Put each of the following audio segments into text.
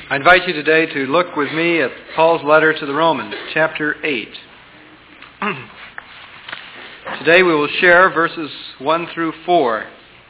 I invite you today to look with me at Paul's letter to the Romans, chapter 8. Today we will share verses 1 through 4.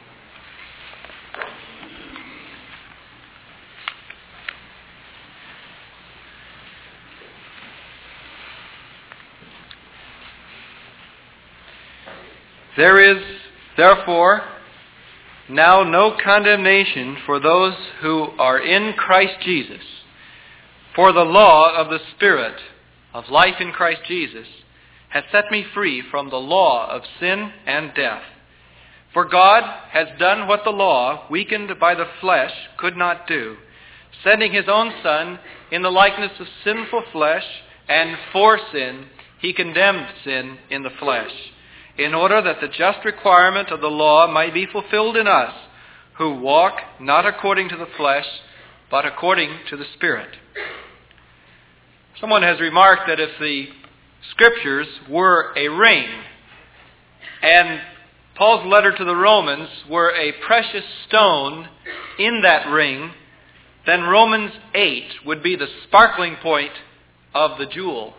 There is, therefore, now no condemnation for those who are in Christ Jesus. For the law of the Spirit of life in Christ Jesus has set me free from the law of sin and death. For God has done what the law, weakened by the flesh, could not do, sending his own Son in the likeness of sinful flesh, and for sin he condemned sin in the flesh, in order that the just requirement of the law might be fulfilled in us, who walk not according to the flesh, but according to the Spirit. Someone has remarked that if the Scriptures were a ring, and Paul's letter to the Romans were a precious stone in that ring, then Romans 8 would be the sparkling point of the jewel.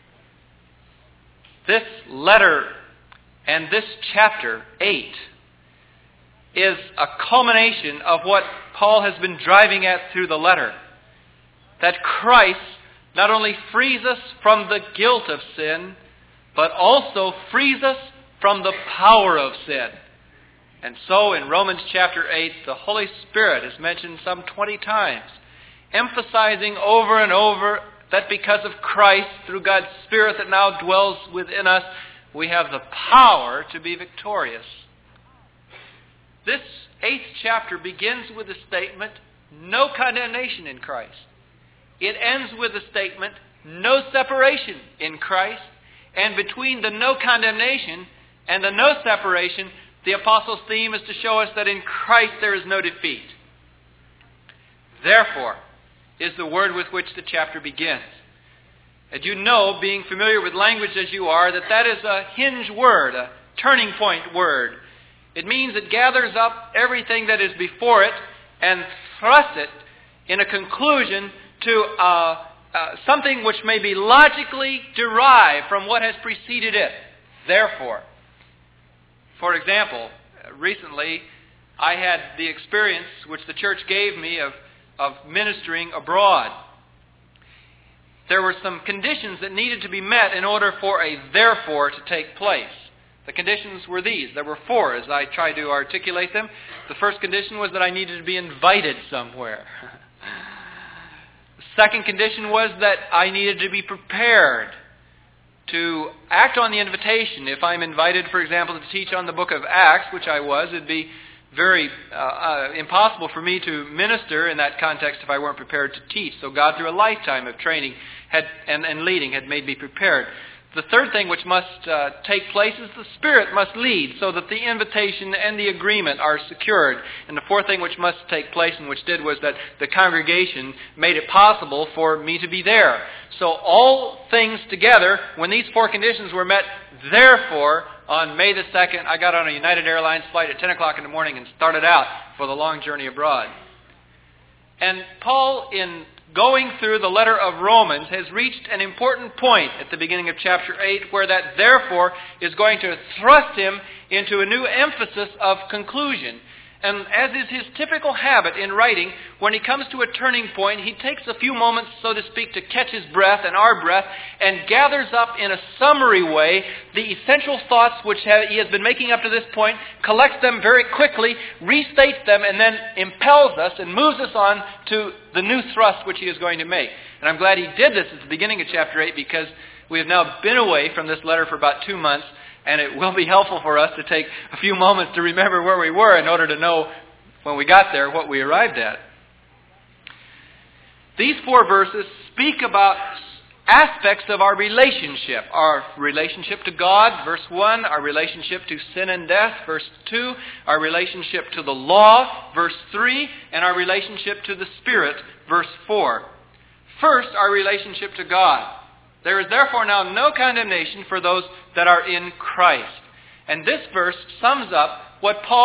This letter and this chapter 8 is a culmination of what Paul has been driving at through the letter. That Christ not only frees us from the guilt of sin, but also frees us from the power of sin. And so in Romans chapter 8, the Holy Spirit is mentioned some 20 times, emphasizing over and over that because of Christ, through God's Spirit that now dwells within us, we have the power to be victorious. This 8th chapter begins with the statement, no condemnation in Christ. It ends with the statement, no separation in Christ. And between the no condemnation and the no separation, the apostle's theme is to show us that in Christ there is no defeat. Therefore is the word with which the chapter begins. And you know, being familiar with language as you are, that is a hinge word, a turning point word. It means it gathers up everything that is before it and thrusts it in a conclusion to something which may be logically derived from what has preceded it. Therefore, for example, recently I had the experience which the church gave me of ministering abroad. There were some conditions that needed to be met in order for a therefore to take place. The conditions were these. There were 4 as I tried to articulate them. The first condition was that I needed to be invited somewhere. The second condition was that I needed to be prepared to act on the invitation. If I'm invited, for example, to teach on the book of Acts, which I was, it'd be very impossible for me to minister in that context if I weren't prepared to teach. So God, through a lifetime of training and leading, had made me prepared. The third thing which must take place is the Spirit must lead so that the invitation and the agreement are secured. And the fourth thing which must take place, and which did, was that the congregation made it possible for me to be there. So all things together, when these 4 conditions were met, therefore, on May the 2nd, I got on a United Airlines flight at 10 o'clock in the morning and started out for the long journey abroad. And Paul, in going through the letter of Romans, has reached an important point at the beginning of chapter 8 where that therefore is going to thrust him into a new emphasis of conclusion. And as is his typical habit in writing, when he comes to a turning point, he takes a few moments, so to speak, to catch his breath and our breath, and gathers up in a summary way the essential thoughts which he has been making up to this point, collects them very quickly, restates them, and then impels us and moves us on to the new thrust which he is going to make. And I'm glad he did this at the beginning of chapter 8, because we have now been away from this letter for about 2 months, and it will be helpful for us to take a few moments to remember where we were in order to know when we got there what we arrived at. These 4 verses speak about aspects of our relationship. Our relationship to God, verse 1. Our relationship to sin and death, verse 2. Our relationship to the law, verse 3. And our relationship to the Spirit, verse 4. First, our relationship to God. There is therefore now no condemnation for those that are in Christ. And this verse sums up what Paul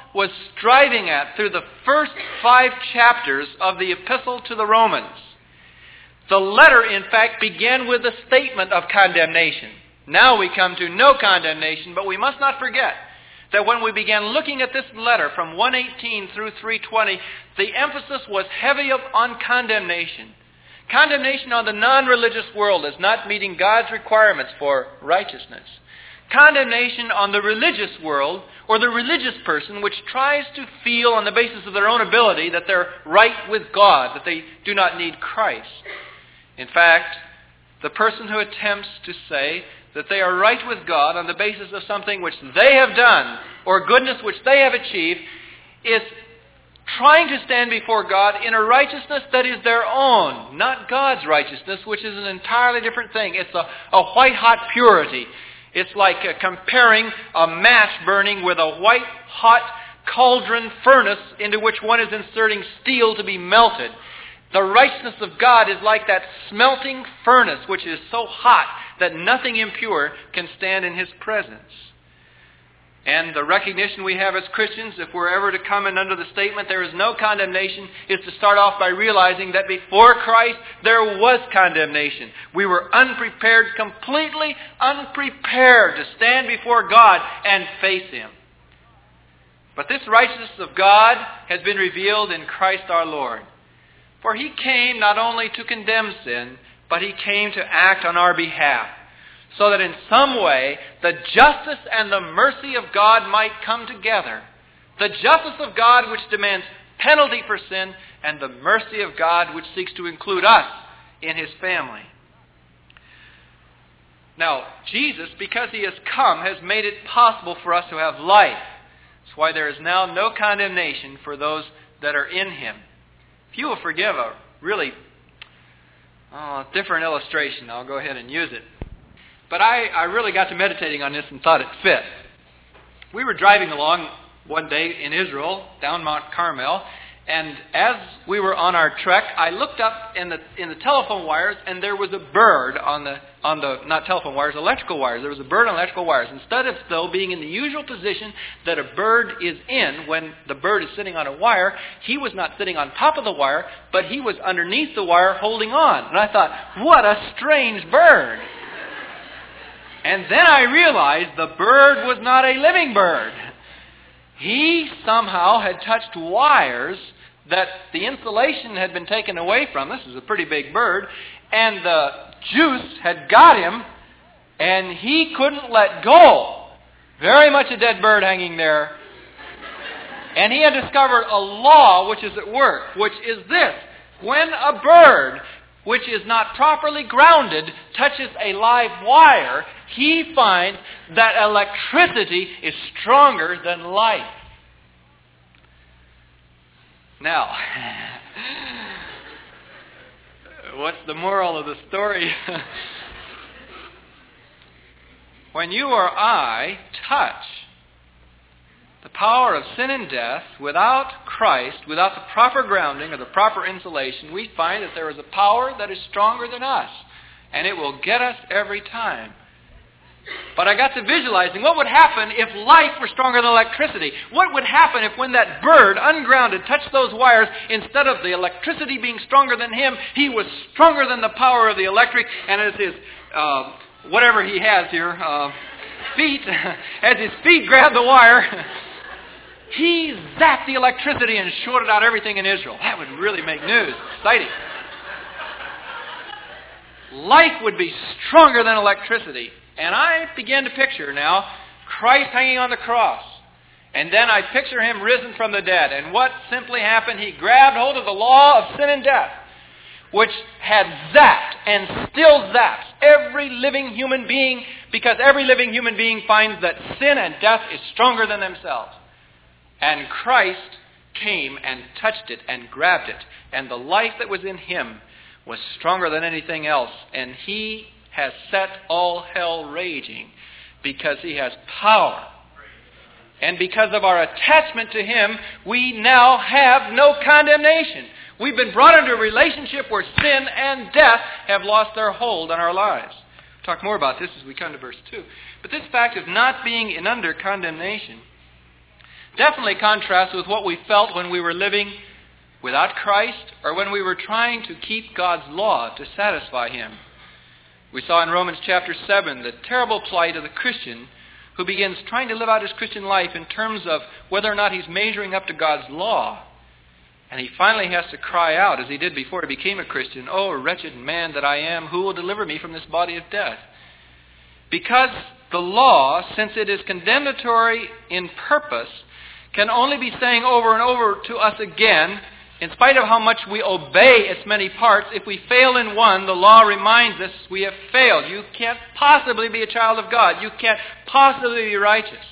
was striving at through the first 5 chapters of the Epistle to the Romans. The letter, in fact, began with a statement of condemnation. Now we come to no condemnation, but we must not forget that when we began looking at this letter from 1:18 through 3:20, the emphasis was heavy on condemnation. Condemnation on the non-religious world as not meeting God's requirements for righteousness. Condemnation on the religious world or the religious person which tries to feel on the basis of their own ability that they're right with God, that they do not need Christ. In fact, the person who attempts to say that they are right with God on the basis of something which they have done or goodness which they have achieved is trying to stand before God in a righteousness that is their own, not God's righteousness, which is an entirely different thing. It's a white-hot purity. It's like comparing a match burning with a white-hot cauldron furnace into which one is inserting steel to be melted. The righteousness of God is like that smelting furnace which is so hot that nothing impure can stand in His presence. And the recognition we have as Christians, if we're ever to come in under the statement there is no condemnation, is to start off by realizing that before Christ there was condemnation. We were unprepared, completely unprepared to stand before God and face Him. But this righteousness of God has been revealed in Christ our Lord. For He came not only to condemn sin, but He came to act on our behalf, so that in some way the justice and the mercy of God might come together. The justice of God which demands penalty for sin, and the mercy of God which seeks to include us in His family. Now, Jesus, because He has come, has made it possible for us to have life. That's why there is now no condemnation for those that are in Him. If you will forgive a really different illustration, I'll go ahead and use it. But I really got to meditating on this and thought it fit. We were driving along one day in Israel, down Mount Carmel, and as we were on our trek, I looked up in the telephone wires, and there was a bird on the not telephone wires, electrical wires. There was a bird on electrical wires. Instead of though being in the usual position that a bird is in when the bird is sitting on a wire, he was not sitting on top of the wire, but he was underneath the wire holding on. And I thought, what a strange bird. And then I realized the bird was not a living bird. He somehow had touched wires that the insulation had been taken away from. This is a pretty big bird. And the juice had got him, and he couldn't let go. Very much a dead bird hanging there. And he had discovered a law which is at work, which is this. When a bird which is not properly grounded touches a live wire, he finds that electricity is stronger than life. Now, what's the moral of the story? When you or I touch the power of sin and death without Christ, without the proper grounding or the proper insulation, we find that there is a power that is stronger than us, and it will get us every time. But I got to visualizing what would happen if life were stronger than electricity. What would happen if when that bird, ungrounded, touched those wires, instead of the electricity being stronger than him, he was stronger than the power of the electric, and as his, whatever he has here, feet, as his feet grabbed the wire, he zapped the electricity and shorted out everything in Israel. That would really make news. Exciting. Life would be stronger than electricity. And I began to picture now Christ hanging on the cross. And then I picture Him risen from the dead. And what simply happened? He grabbed hold of the law of sin and death, which had zapped and still zaps every living human being, because every living human being finds that sin and death is stronger than themselves. And Christ came and touched it and grabbed it. And the life that was in Him was stronger than anything else. And He has set all hell raging because He has power. And because of our attachment to Him, we now have no condemnation. We've been brought into a relationship where sin and death have lost their hold on our lives. We'll talk more about this as we come to verse 2. But this fact of not being under condemnation definitely contrasts with what we felt when we were living without Christ or when we were trying to keep God's law to satisfy Him. We saw in Romans chapter 7 the terrible plight of the Christian who begins trying to live out his Christian life in terms of whether or not he's measuring up to God's law. And he finally has to cry out, as he did before he became a Christian, "Oh, wretched man that I am, who will deliver me from this body of death?" Because the law, since it is condemnatory in purpose, can only be saying over and over to us again, in spite of how much we obey its many parts, if we fail in one, the law reminds us we have failed. You can't possibly be a child of God. You can't possibly be righteous.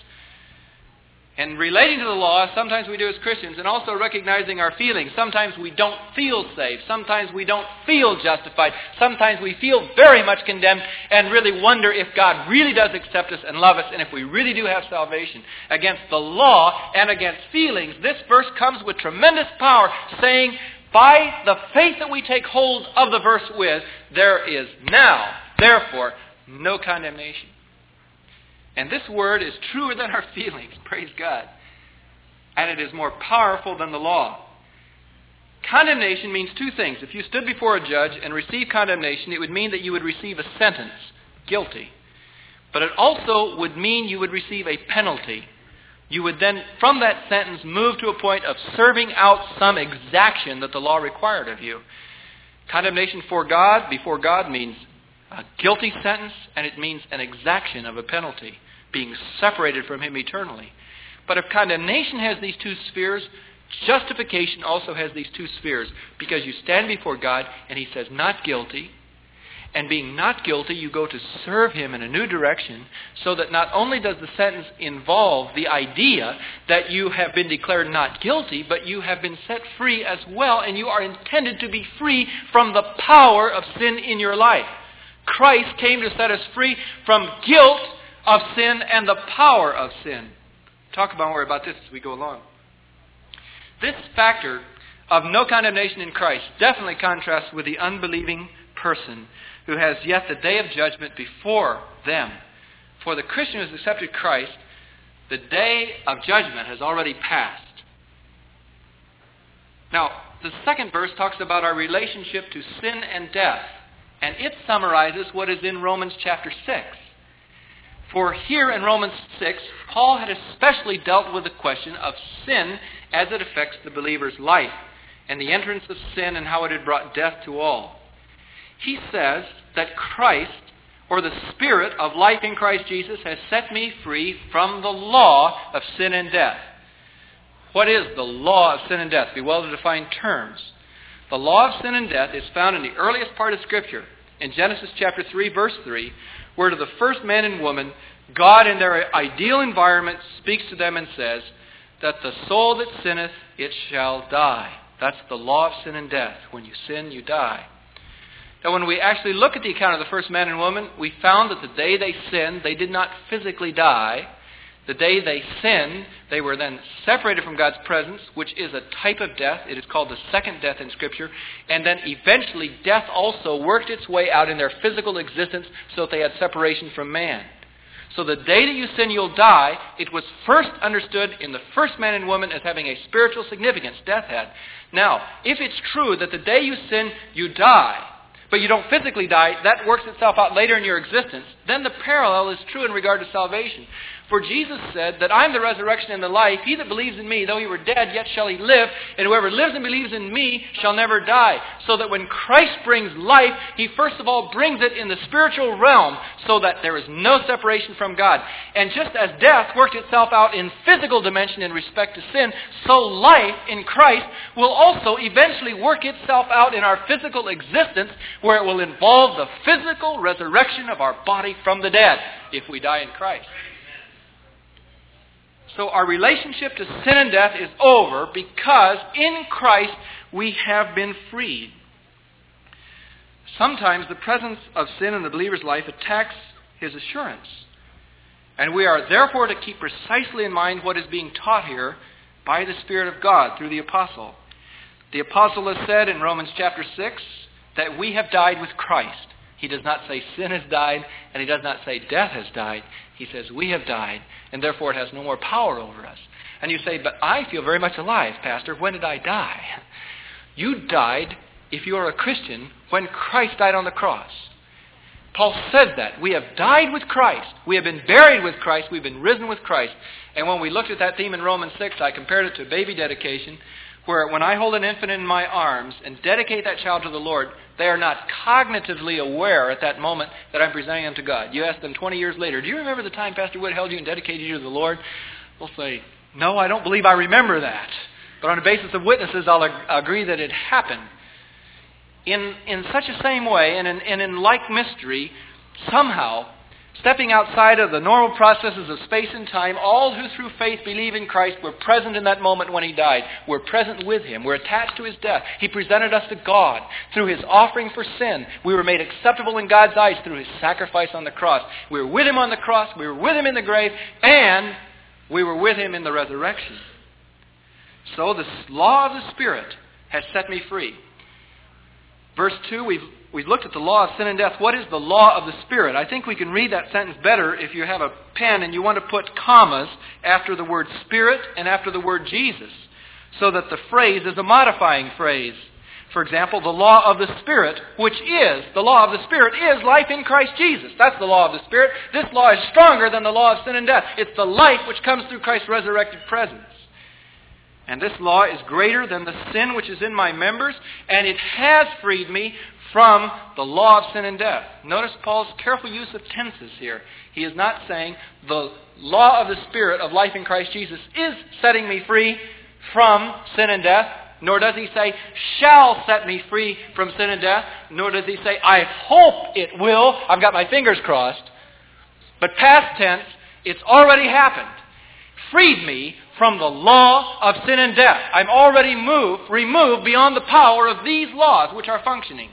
And relating to the law, sometimes we do as Christians, and also recognizing our feelings. Sometimes we don't feel saved. Sometimes we don't feel justified. Sometimes we feel very much condemned and really wonder if God really does accept us and love us and if we really do have salvation. Against the law and against feelings, this verse comes with tremendous power, saying, by the faith that we take hold of the verse with, there is now, therefore, no condemnation. And this word is truer than our feelings, praise God. And it is more powerful than the law. Condemnation means two things. If you stood before a judge and received condemnation, it would mean that you would receive a sentence, guilty. But it also would mean you would receive a penalty. You would then, from that sentence, move to a point of serving out some exaction that the law required of you. Condemnation before God means a guilty sentence, and it means an exaction of a penalty, being separated from Him eternally. But if condemnation has these two spheres, justification also has these two spheres, because you stand before God and He says, not guilty, and being not guilty, you go to serve Him in a new direction, so that not only does the sentence involve the idea that you have been declared not guilty, but you have been set free as well, and you are intended to be free from the power of sin in your life. Christ came to set us free from guilt of sin and the power of sin. Talk more about this as we go along. This factor of no condemnation in Christ definitely contrasts with the unbelieving person who has yet the day of judgment before them. For the Christian who has accepted Christ, the day of judgment has already passed. Now, the second verse talks about our relationship to sin and death. And it summarizes what is in Romans chapter 6. For here in Romans 6, Paul had especially dealt with the question of sin as it affects the believer's life, and the entrance of sin and how it had brought death to all. He says that Christ, or the Spirit of life in Christ Jesus, has set me free from the law of sin and death. What is the law of sin and death? Be well to define terms. The law of sin and death is found in the earliest part of Scripture, in Genesis chapter 3, verse 3, where to the first man and woman, God in their ideal environment speaks to them and says that the soul that sinneth, it shall die. That's the law of sin and death. When you sin, you die. Now, when we actually look at the account of the first man and woman, we found that the day they sinned, they did not physically die. The day they sinned, they were then separated from God's presence, which is a type of death. It is called the second death in Scripture. And then eventually death also worked its way out in their physical existence so that they had separation from man. So the day that you sin, you'll die. It was first understood in the first man and woman as having a spiritual significance, death had. Now, if it's true that the day you sin, you die, but you don't physically die, that works itself out later in your existence, then the parallel is true in regard to salvation. For Jesus said that I'm the resurrection and the life. He that believes in me, though he were dead, yet shall he live. And whoever lives and believes in me shall never die. So that when Christ brings life, He first of all brings it in the spiritual realm so that there is no separation from God. And just as death worked itself out in physical dimension in respect to sin, so life in Christ will also eventually work itself out in our physical existence, where it will involve the physical resurrection of our body from the dead if we die in Christ. So our relationship to sin and death is over because in Christ we have been freed. Sometimes the presence of sin in the believer's life attacks his assurance. And we are therefore to keep precisely in mind what is being taught here by the Spirit of God through the apostle. The apostle has said in Romans chapter 6 that we have died with Christ. He does not say sin has died, and he does not say death has died. He says we have died, and therefore it has no more power over us. And you say, but I feel very much alive, Pastor. When did I die? You died, if you are a Christian, when Christ died on the cross. Paul says that. We have died with Christ. We have been buried with Christ. We've been risen with Christ. And when we looked at that theme in Romans 6, I compared it to baby dedication, where when I hold an infant in my arms and dedicate that child to the Lord, they are not cognitively aware at that moment that I'm presenting them to God. You ask them 20 years later, do you remember the time Pastor Wood held you and dedicated you to the Lord? They'll say, no, I don't believe I remember that. But on the basis of witnesses, I'll agree that it happened. In such a same way, and in like mystery, somehow, stepping outside of the normal processes of space and time, all who through faith believe in Christ were present in that moment when He died. We're present with Him. We're attached to His death. He presented us to God through His offering for sin. We were made acceptable in God's eyes through His sacrifice on the cross. We were with Him on the cross. We were with Him in the grave. And we were with Him in the resurrection. So the law of the Spirit has set me free. Verse 2, we've looked at the law of sin and death. What is the law of the Spirit? I think we can read that sentence better if you have a pen and you want to put commas after the word Spirit and after the word Jesus, so that the phrase is a modifying phrase. For example, the law of the Spirit, the law of the Spirit is life in Christ Jesus. That's the law of the Spirit. This law is stronger than the law of sin and death. It's the life which comes through Christ's resurrected presence. And this law is greater than the sin which is in my members, and it has freed me from the law of sin and death. Notice Paul's careful use of tenses here. He is not saying the law of the Spirit of life in Christ Jesus is setting me free from sin and death, nor does he say, shall set me free from sin and death, nor does he say, I hope it will. I've got my fingers crossed. But past tense, it's already happened. Freed me from the law of sin and death. I'm already removed beyond the power of these laws which are functioning.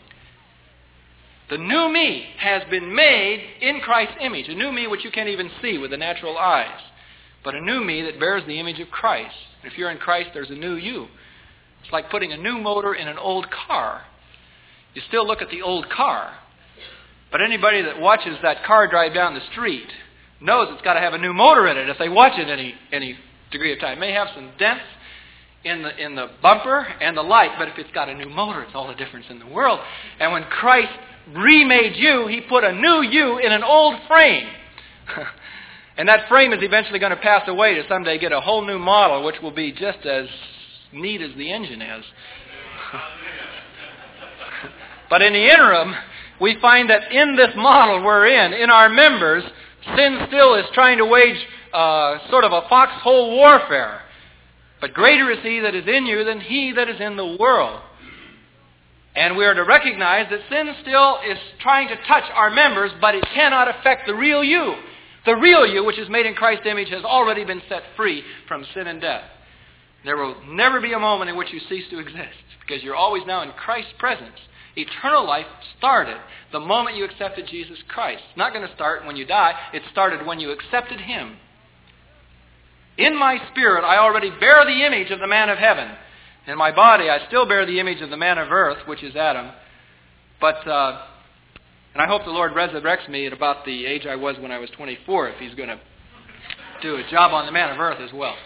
The new me has been made in Christ's image. A new me which you can't even see with the natural eyes. But a new me that bears the image of Christ. If you're in Christ, there's a new you. It's like putting a new motor in an old car. You still look at the old car. But anybody that watches that car drive down the street knows it's got to have a new motor in it if they watch it any degree of time. It may have some dents in the bumper and the light, but if it's got a new motor, it's all the difference in the world. And when Christ remade you, He put a new you in an old frame. And that frame is eventually going to pass away to someday get a whole new model, which will be just as neat as the engine is. But in the interim, we find that in this model we're in our members, sin still is trying to wage sort of a foxhole warfare. But greater is He that is in you than he that is in the world. And we are to recognize that sin still is trying to touch our members, but it cannot affect the real you. The real you, which is made in Christ's image, has already been set free from sin and death. There will never be a moment in which you cease to exist, because you're always now in Christ's presence. Eternal life started the moment you accepted Jesus Christ. It's not going to start when you die. It started when you accepted Him. In my spirit, I already bear the image of the man of heaven. In my body, I still bear the image of the man of earth, which is Adam. But, and I hope the Lord resurrects me at about the age I was when I was 24, if He's going to do a job on the man of earth as well.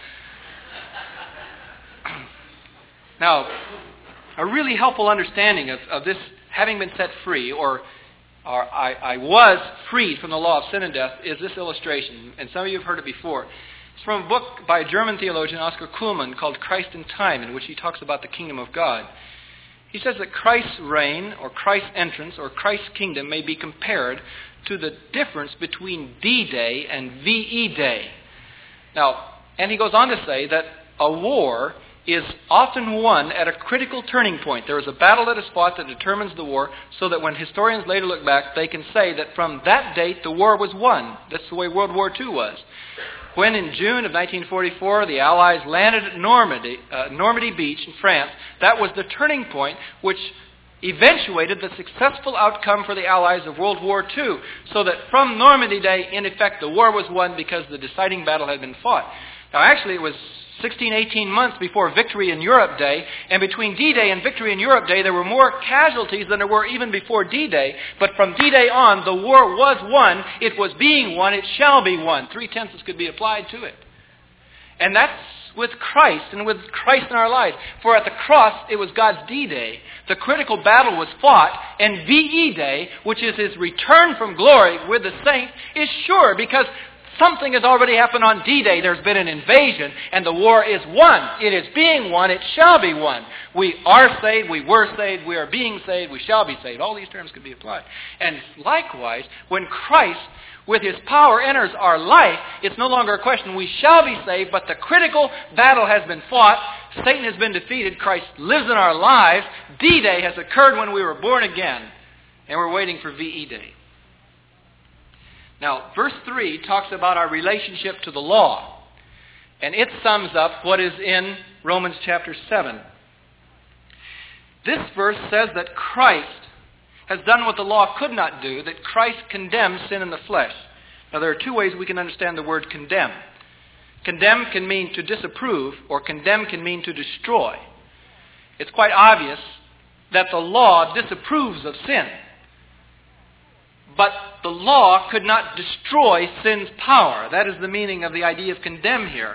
Now, a really helpful understanding of this having been set free, or I was freed from the law of sin and death, is this illustration. And some of you have heard it before. It's from a book by a German theologian, Oscar Kuhlmann, called Christ in Time, in which he talks about the kingdom of God. He says that Christ's reign, or Christ's entrance, or Christ's kingdom may be compared to the difference between D-Day and VE Day. Now, and he goes on to say that a war is often won at a critical turning point. There is a battle that is fought that determines the war, so that when historians later look back, they can say that from that date the war was won. That's the way World War II was. When in June of 1944 the Allies landed at Normandy Beach in France, that was the turning point which eventuated the successful outcome for the Allies of World War II, so that from Normandy Day, in effect, the war was won because the deciding battle had been fought. Now actually it was 18 months before Victory in Europe Day, and between D-Day and Victory in Europe Day there were more casualties than there were even before D-Day, but from D-Day on the war was won, it was being won, it shall be won. 3 tenses could be applied to it. And that's with Christ and with Christ in our lives. For at the cross, it was God's D-Day. The critical battle was fought, and VE Day, which is His return from glory with the saints, is sure because something has already happened on D-Day. There's been an invasion, and the war is won. It is being won. It shall be won. We are saved. We were saved. We are being saved. We shall be saved. All these terms could be applied. And likewise, when Christ, with His power, enters our life, it's no longer a question. We shall be saved, but the critical battle has been fought. Satan has been defeated. Christ lives in our lives. D-Day has occurred when we were born again, and we're waiting for VE Day. Now, verse 3 talks about our relationship to the law. And it sums up what is in Romans chapter 7. This verse says that Christ has done what the law could not do, that Christ condemns sin in the flesh. Now, there are two ways we can understand the word condemn. Condemn can mean to disapprove, or condemn can mean to destroy. It's quite obvious that the law disapproves of sin. But the law could not destroy sin's power. That is the meaning of the idea of condemn here.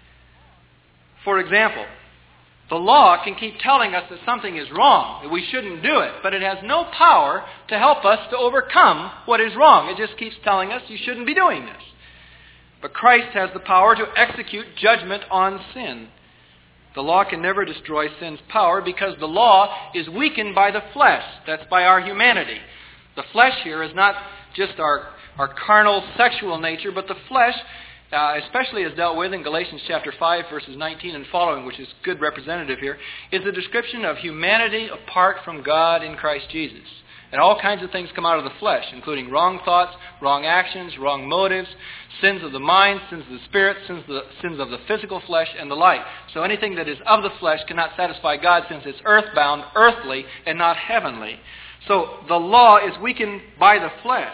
For example, the law can keep telling us that something is wrong, that we shouldn't do it, but it has no power to help us to overcome what is wrong. It just keeps telling us you shouldn't be doing this. But Christ has the power to execute judgment on sin. The law can never destroy sin's power because the law is weakened by the flesh. That's by our humanity. The flesh here is not just our carnal sexual nature, but the flesh, especially as dealt with in Galatians chapter 5, verses 19 and following, which is good representative here, is a description of humanity apart from God in Christ Jesus. And all kinds of things come out of the flesh, including wrong thoughts, wrong actions, wrong motives, sins of the mind, sins of the spirit, sins of the physical flesh, and the like. So anything that is of the flesh cannot satisfy God since it's earthbound, earthly, and not heavenly. So the law is weakened by the flesh.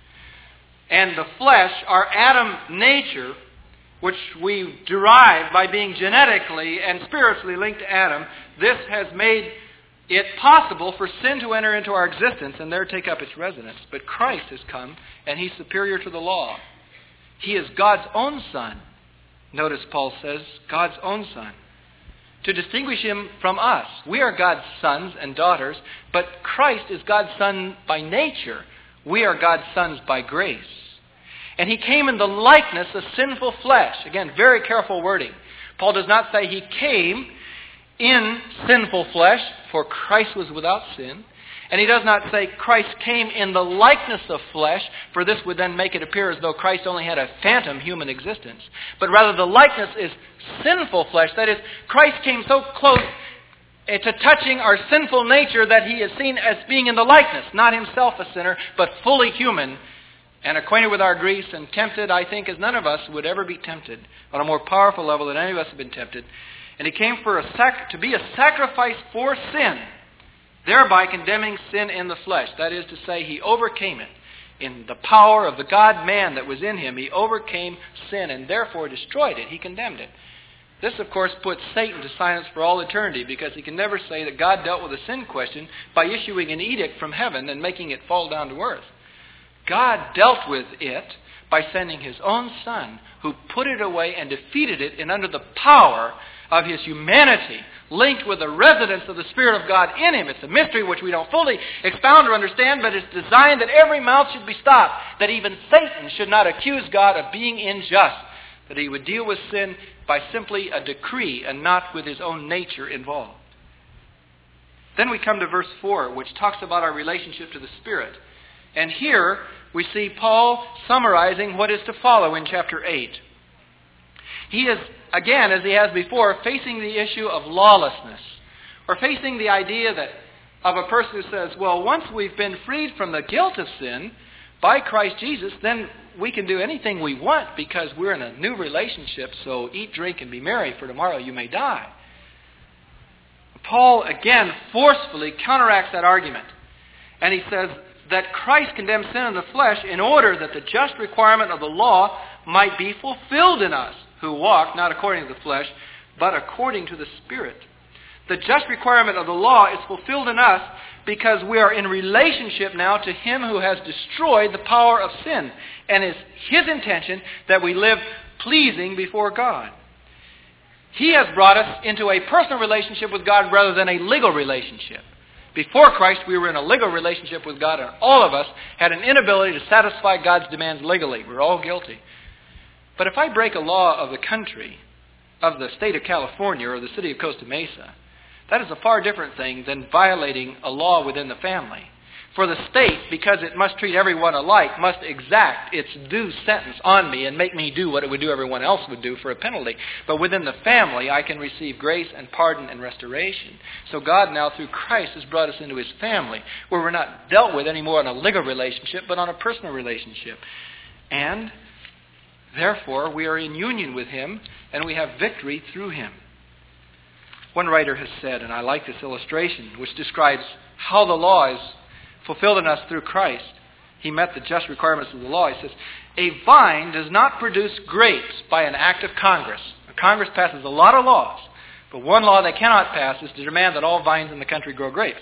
And the flesh, our Adam nature, which we derive by being genetically and spiritually linked to Adam, this has made it possible for sin to enter into our existence and there take up its residence. But Christ has come, and He's superior to the law. He is God's own Son. Notice Paul says, God's own Son. To distinguish Him from us. We are God's sons and daughters, but Christ is God's Son by nature. We are God's sons by grace. And He came in the likeness of sinful flesh. Again, very careful wording. Paul does not say He came in sinful flesh, for Christ was without sin. And he does not say Christ came in the likeness of flesh, for this would then make it appear as though Christ only had a phantom human existence. But rather the likeness is sinful flesh. That is, Christ came so close to touching our sinful nature that He is seen as being in the likeness, not Himself a sinner, but fully human and acquainted with our griefs and tempted, I think, as none of us would ever be tempted, on a more powerful level than any of us have been tempted. And He came to be a sacrifice for sin, thereby condemning sin in the flesh. That is to say, He overcame it. In the power of the God-man that was in Him, He overcame sin and therefore destroyed it. He condemned it. This, of course, puts Satan to silence for all eternity, because he can never say that God dealt with a sin question by issuing an edict from heaven and making it fall down to earth. God dealt with it by sending His own Son, who put it away and defeated it, and under the power of His humanity, linked with the residence of the Spirit of God in Him. It's a mystery which we don't fully expound or understand, but it's designed that every mouth should be stopped, that even Satan should not accuse God of being unjust, that He would deal with sin by simply a decree and not with His own nature involved. Then we come to verse 4, which talks about our relationship to the Spirit. And here we see Paul summarizing what is to follow in chapter 8. He is, again, as he has before, facing the issue of lawlessness, or facing the idea that of a person who says, well, once we've been freed from the guilt of sin by Christ Jesus, then we can do anything we want because we're in a new relationship, so eat, drink, and be merry, for tomorrow you may die. Paul, again, forcefully counteracts that argument. And he says that Christ condemned sin in the flesh in order that the just requirement of the law might be fulfilled in us, who walk not according to the flesh, but according to the Spirit. The just requirement of the law is fulfilled in us because we are in relationship now to Him who has destroyed the power of sin. And it's His intention that we live pleasing before God. He has brought us into a personal relationship with God rather than a legal relationship. Before Christ, we were in a legal relationship with God, and all of us had an inability to satisfy God's demands legally. We're all guilty. But if I break a law of the country, of the state of California or the city of Costa Mesa, that is a far different thing than violating a law within the family. For the state, because it must treat everyone alike, must exact its due sentence on me and make me do what it would do everyone else would do for a penalty. But within the family, I can receive grace and pardon and restoration. So God now, through Christ, has brought us into His family, where we're not dealt with anymore on a legal relationship, but on a personal relationship. And therefore, we are in union with Him, and we have victory through Him. One writer has said, and I like this illustration, which describes how the law is fulfilled in us through Christ. He met the just requirements of the law. He says, a vine does not produce grapes by an act of Congress. Congress passes a lot of laws, but one law they cannot pass is to demand that all vines in the country grow grapes.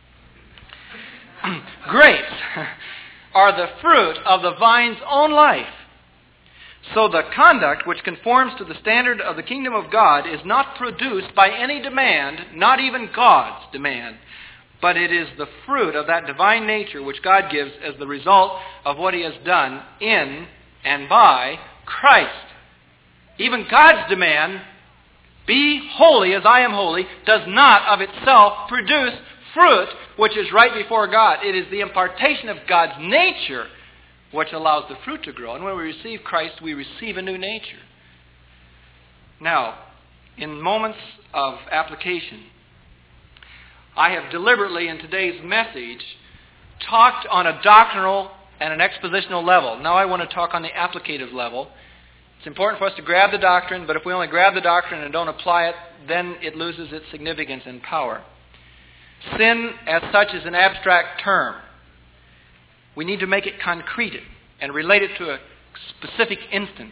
Grapes are the fruit of the vine's own life. So the conduct which conforms to the standard of the kingdom of God is not produced by any demand, not even God's demand, but it is the fruit of that divine nature which God gives as the result of what He has done in and by Christ. Even God's demand, be holy as I am holy, does not of itself produce fruit which is right before God. It is the impartation of God's nature which allows the fruit to grow. And when we receive Christ, we receive a new nature. Now, in moments of application, I have deliberately, in today's message, talked on a doctrinal and an expositional level. Now I want to talk on the applicative level. It's important for us to grab the doctrine, but if we only grab the doctrine and don't apply it, then it loses its significance and power. Sin, as such, is an abstract term. We need to make it concrete and relate it to a specific instance.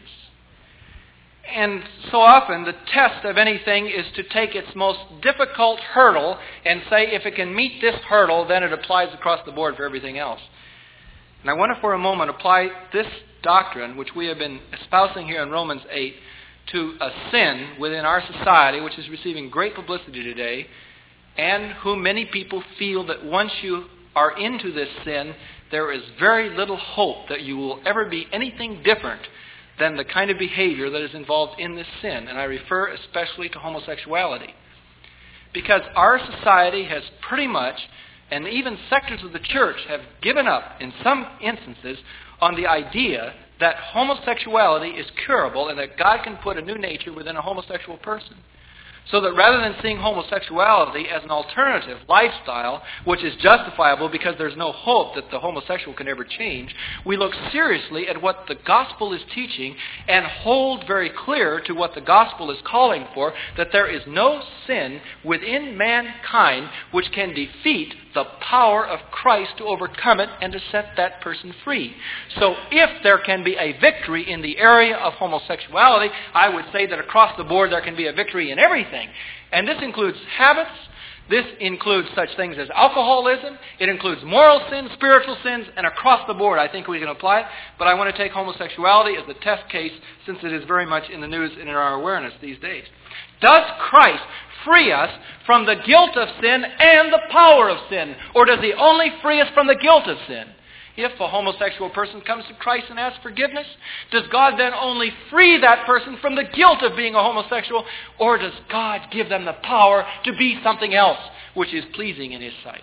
And so often the test of anything is to take its most difficult hurdle and say if it can meet this hurdle, then it applies across the board for everything else. And I want to for a moment apply this doctrine, which we have been espousing here in Romans 8, to a sin within our society, which is receiving great publicity today, and whom many people feel that once you are into this sin, there is very little hope that you will ever be anything different than the kind of behavior that is involved in this sin. And I refer especially to homosexuality. Because our society has pretty much, and even sectors of the church have given up, in some instances, on the idea that homosexuality is curable and that God can put a new nature within a homosexual person. So that rather than seeing homosexuality as an alternative lifestyle, which is justifiable because there's no hope that the homosexual can ever change, we look seriously at what the gospel is teaching and hold very clear to what the gospel is calling for, that there is no sin within mankind which can defeat the power of Christ to overcome it and to set that person free. So if there can be a victory in the area of homosexuality, I would say that across the board there can be a victory in everything. And this includes habits. This includes such things as alcoholism. It includes moral sins, spiritual sins, and across the board I think we can apply it. But I want to take homosexuality as the test case since it is very much in the news and in our awareness these days. Does Christ free us from the guilt of sin and the power of sin? Or does He only free us from the guilt of sin? If a homosexual person comes to Christ and asks forgiveness, does God then only free that person from the guilt of being a homosexual? Or does God give them the power to be something else which is pleasing in His sight?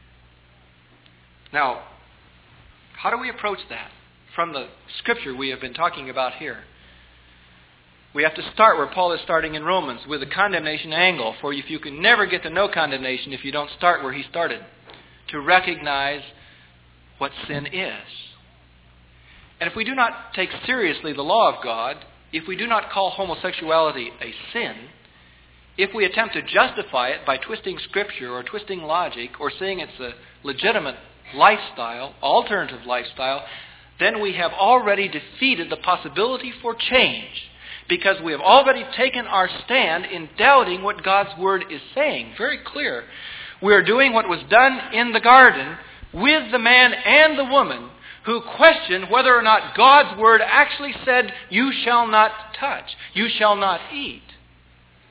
Now, how do we approach that from the scripture we have been talking about here? We have to start where Paul is starting in Romans, with a condemnation angle. For if you can never get to know condemnation if you don't start where he started, to recognize what sin is. And if we do not take seriously the law of God, if we do not call homosexuality a sin, if we attempt to justify it by twisting Scripture or twisting logic or saying it's a legitimate lifestyle, alternative lifestyle, then we have already defeated the possibility for change, because we have already taken our stand in doubting what God's Word is saying. Very clear. We are doing what was done in the garden with the man and the woman who questioned whether or not God's Word actually said, you shall not touch, you shall not eat.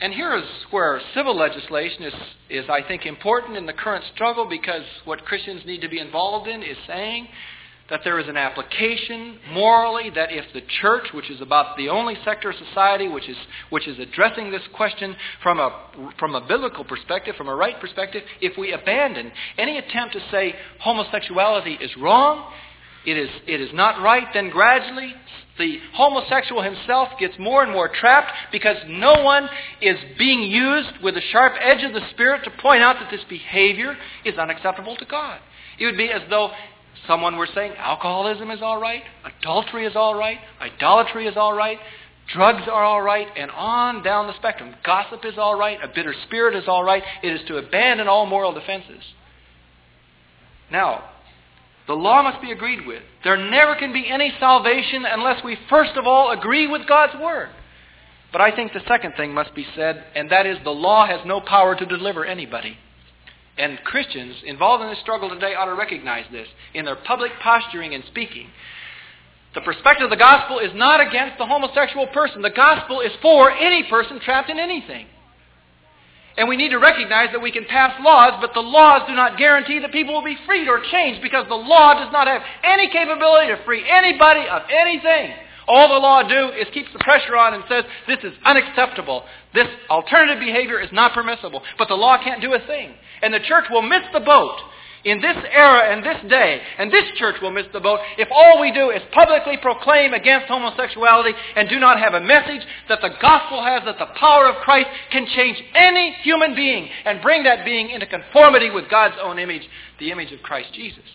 And here is where civil legislation is, I think, important in the current struggle, because what Christians need to be involved in is saying that there is an application morally that if the church, which is about the only sector of society which is addressing this question from a biblical perspective, from a right perspective, if we abandon any attempt to say homosexuality is wrong, it is not right, then gradually the homosexual himself gets more and more trapped, because no one is being used with the sharp edge of the Spirit to point out that this behavior is unacceptable to God. It would be as though someone were saying alcoholism is all right, adultery is all right, idolatry is all right, drugs are all right, and on down the spectrum. Gossip is all right, a bitter spirit is all right. It is to abandon all moral defenses. Now, the law must be agreed with. There never can be any salvation unless we first of all agree with God's Word. But I think the second thing must be said, and that is the law has no power to deliver anybody. And Christians involved in this struggle today ought to recognize this in their public posturing and speaking. The perspective of the gospel is not against the homosexual person. The gospel is for any person trapped in anything. And we need to recognize that we can pass laws, but the laws do not guarantee that people will be freed or changed, because the law does not have any capability to free anybody of anything. All the law do is keeps the pressure on and says, this is unacceptable. This alternative behavior is not permissible. But the law can't do a thing. And the church will miss the boat in this era and this day. And this church will miss the boat if all we do is publicly proclaim against homosexuality and do not have a message that the gospel has, that the power of Christ can change any human being and bring that being into conformity with God's own image, the image of Christ Jesus.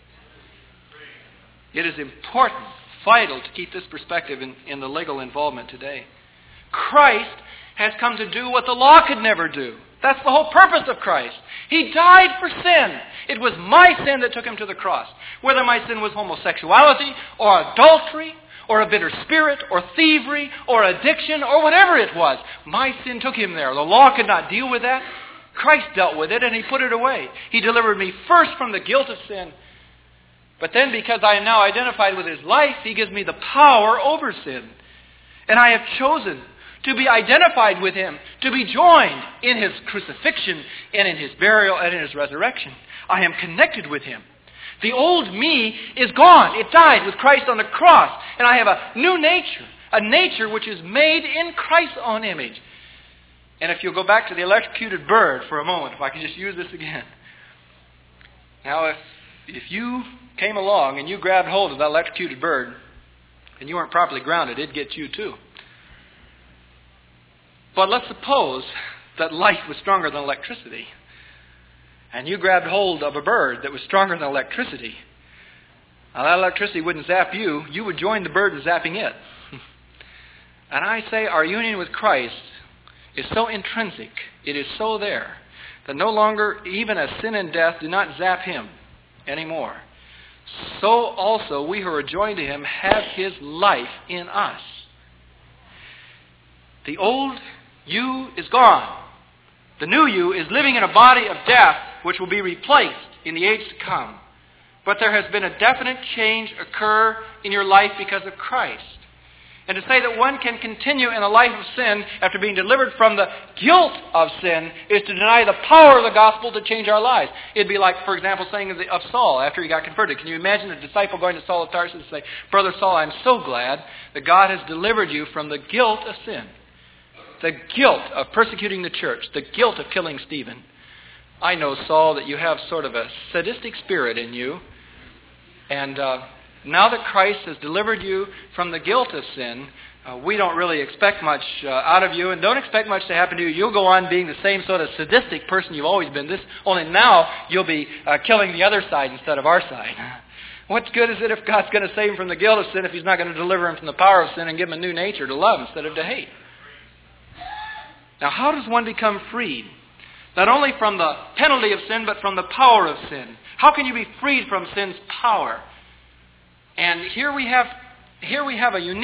It is important, vital to keep this perspective in the legal involvement today. Christ has come to do what the law could never do. That's the whole purpose of Christ. He died for sin. It was my sin that took him to the cross. Whether my sin was homosexuality or adultery or a bitter spirit or thievery or addiction or whatever it was, my sin took him there. The law could not deal with that. Christ dealt with it and he put it away. He delivered me first from the guilt of sin. But then, because I am now identified with his life, he gives me the power over sin. And I have chosen to be identified with him, to be joined in his crucifixion and in his burial and in his resurrection. I am connected with him. The old me is gone. It died with Christ on the cross. And I have a new nature, a nature which is made in Christ's own image. And if you'll go back to the electrocuted bird for a moment, if I can just use this again. Now, if you came along and you grabbed hold of that electrocuted bird and you weren't properly grounded, it'd get you too. But let's suppose that light was stronger than electricity and you grabbed hold of a bird that was stronger than electricity. Now that electricity wouldn't zap you. You would join the bird in zapping it. And I say our union with Christ is so intrinsic, it is so there, that no longer even as sin and death do not zap him anymore. So also we who are joined to him have his life in us. The old you is gone. The new you is living in a body of death which will be replaced in the age to come. But there has been a definite change occur in your life because of Christ. And to say that one can continue in a life of sin after being delivered from the guilt of sin is to deny the power of the gospel to change our lives. It'd be like, for example, saying of Saul after he got converted. Can you imagine a disciple going to Saul of Tarsus and say, Brother Saul, I'm so glad that God has delivered you from the guilt of sin. The guilt of persecuting the church. The guilt of killing Stephen. I know, Saul, that you have sort of a sadistic spirit in you. And now that Christ has delivered you from the guilt of sin, we don't really expect much out of you and don't expect much to happen to you. You'll go on being the same sort of sadistic person you've always been. Only now you'll be killing the other side instead of our side. What good is it if God's going to save him from the guilt of sin if he's not going to deliver him from the power of sin and give him a new nature to love instead of to hate? Now, how does one become freed? Not only from the penalty of sin, but from the power of sin. How can you be freed from sin's power? And here we have a unique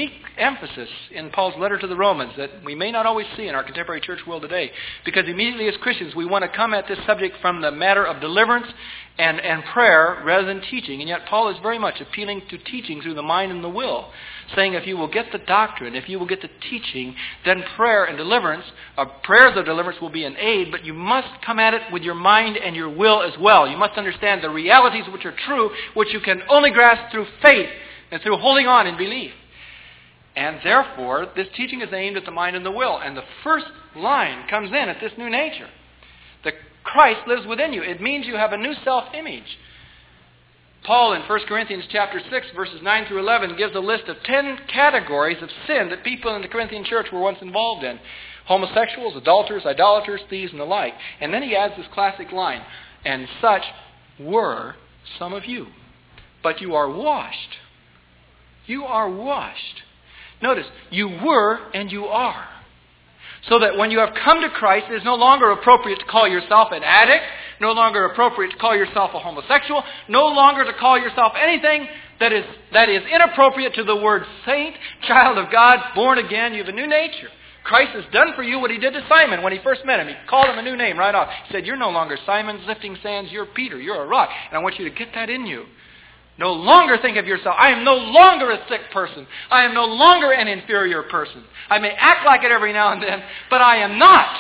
emphasis in Paul's letter to the Romans that we may not always see in our contemporary church world today. Because immediately as Christians, we want to come at this subject from the matter of deliverance and prayer rather than teaching. And yet Paul is very much appealing to teaching through the mind and the will, saying if you will get the doctrine, if you will get the teaching, then prayer and deliverance, prayers of deliverance will be an aid, but you must come at it with your mind and your will as well. You must understand the realities which are true, which you can only grasp through faith and through holding on in belief. And therefore, this teaching is aimed at the mind and the will. And the first line comes in at this new nature. That Christ lives within you. It means you have a new self-image. Paul in 1 Corinthians chapter 6, verses 9 through 11, gives a list of 10 categories of sin that people in the Corinthian church were once involved in. Homosexuals, adulterers, idolaters, thieves, and the like. And then he adds this classic line, and such were some of you. But you are washed. You are washed. Notice, you were and you are. So that when you have come to Christ, it is no longer appropriate to call yourself an addict, no longer appropriate to call yourself a homosexual, no longer to call yourself anything that is inappropriate to the word saint, child of God, born again. You have a new nature. Christ has done for you what he did to Simon when he first met him. He called him a new name right off. He said, you're no longer Simon lifting sands, you're Peter, you're a rock. And I want you to get that in you. No longer think of yourself, I am no longer a sick person. I am no longer an inferior person. I may act like it every now and then, but I am not.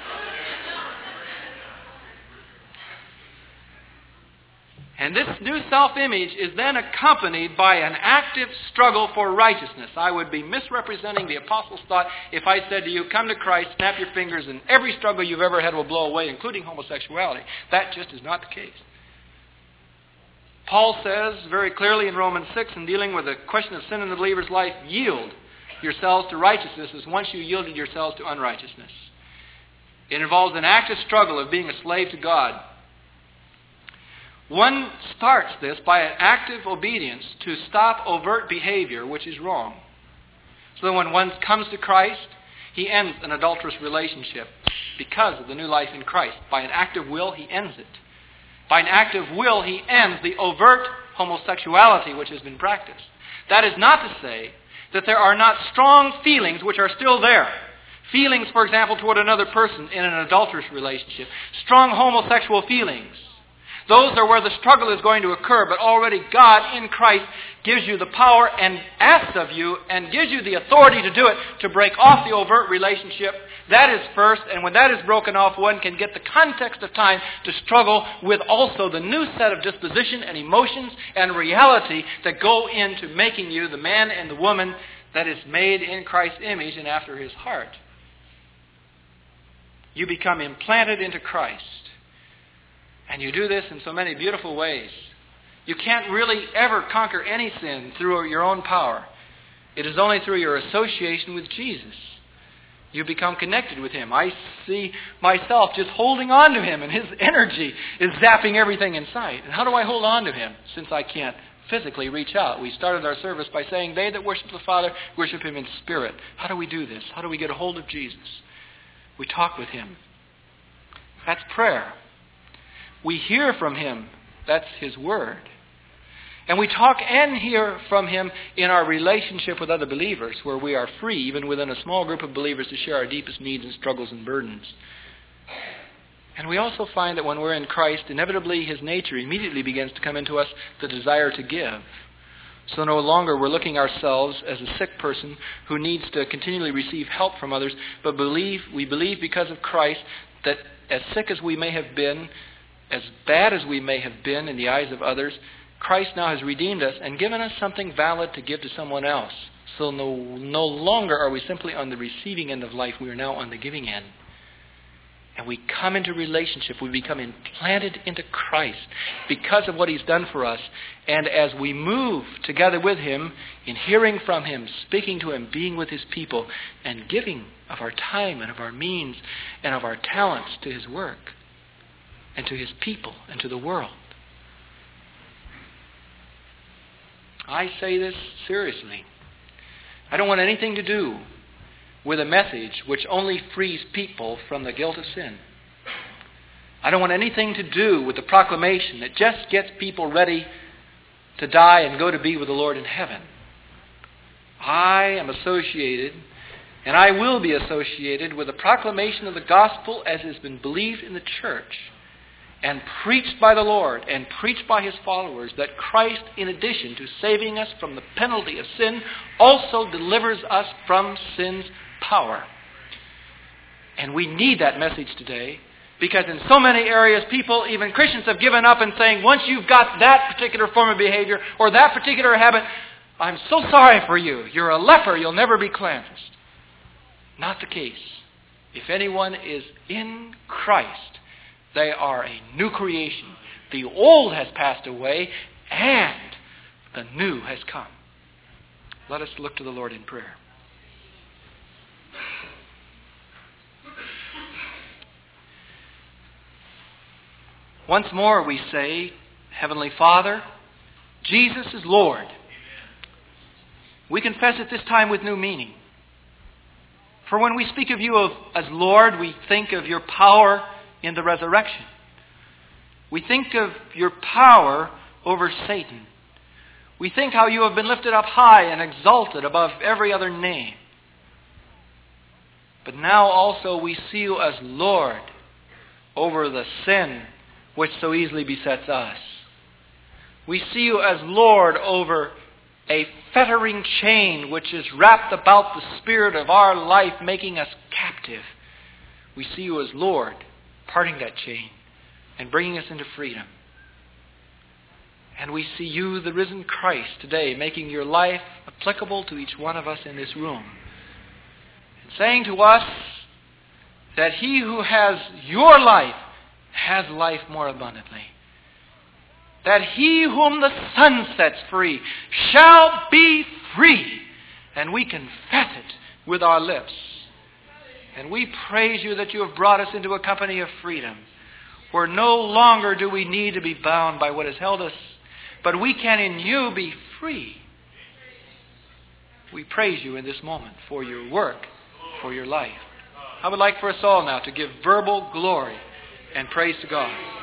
And this new self-image is then accompanied by an active struggle for righteousness. I would be misrepresenting the apostles' thought if I said to you, come to Christ, snap your fingers, and every struggle you've ever had will blow away, including homosexuality. That just is not the case. Paul says very clearly in Romans 6, in dealing with the question of sin in the believer's life, yield yourselves to righteousness as once you yielded yourselves to unrighteousness. It involves an active struggle of being a slave to God. One starts this by an active obedience to stop overt behavior, which is wrong. So that when one comes to Christ, he ends an adulterous relationship because of the new life in Christ. By an active will, he ends it. By an act of will, he ends the overt homosexuality which has been practiced. That is not to say that there are not strong feelings which are still there. Feelings, for example, toward another person in an adulterous relationship. Strong homosexual feelings. Those are where the struggle is going to occur, but already God in Christ gives you the power and asks of you and gives you the authority to do it, to break off the overt relationship. That is first, and when that is broken off, one can get the context of time to struggle with also the new set of disposition and emotions and reality that go into making you the man and the woman that is made in Christ's image and after his heart. You become implanted into Christ. And you do this in so many beautiful ways. You can't really ever conquer any sin through your own power. It is only through your association with Jesus. You become connected with him. I see myself just holding on to him, and his energy is zapping everything in sight. And how do I hold on to him since I can't physically reach out? We started our service by saying, they that worship the Father worship him in spirit. How do we do this? How do we get a hold of Jesus? We talk with him. That's prayer. We hear from him. That's his word. And we talk and hear from him in our relationship with other believers, where we are free, even within a small group of believers, to share our deepest needs and struggles and burdens. And we also find that when we're in Christ, inevitably his nature immediately begins to come into us, the desire to give. So no longer we're looking ourselves as a sick person who needs to continually receive help from others, but we believe because of Christ that as sick as we may have been, as bad as we may have been in the eyes of others, Christ now has redeemed us and given us something valid to give to someone else. So no longer are we simply on the receiving end of life. We are now on the giving end. And we come into relationship. We become implanted into Christ because of what he's done for us. And as we move together with him, in hearing from him, speaking to him, being with his people, and giving of our time and of our means and of our talents to his work, and to his people, and to the world. I say this seriously. I don't want anything to do with a message which only frees people from the guilt of sin. I don't want anything to do with the proclamation that just gets people ready to die and go to be with the Lord in heaven. I am associated, and I will be associated with the proclamation of the gospel as has been believed in the church and preached by the Lord and preached by His followers, that Christ, in addition to saving us from the penalty of sin, also delivers us from sin's power. And we need that message today, because in so many areas, people, even Christians, have given up and saying, once you've got that particular form of behavior or that particular habit, I'm so sorry for you. You're a leper. You'll never be cleansed. Not the case. If anyone is in Christ, they are a new creation. The old has passed away and the new has come. Let us look to the Lord in prayer. Once more we say, Heavenly Father, Jesus is Lord. We confess it this time with new meaning. For when we speak of you as Lord, we think of your power in the resurrection. We think of your power over Satan. We think how you have been lifted up high and exalted above every other name. But now also we see you as Lord over the sin which so easily besets us. We see you as Lord over a fettering chain which is wrapped about the spirit of our life, making us captive. We see you as Lord, parting that chain and bringing us into freedom. And we see you, the risen Christ, today making your life applicable to each one of us in this room, and saying to us that he who has your life has life more abundantly. That he whom the Son sets free shall be free. And we confess it with our lips. And we praise you that you have brought us into a company of freedom, where no longer do we need to be bound by what has held us, but we can in you be free. We praise you in this moment for your work, for your life. I would like for us all now to give verbal glory and praise to God.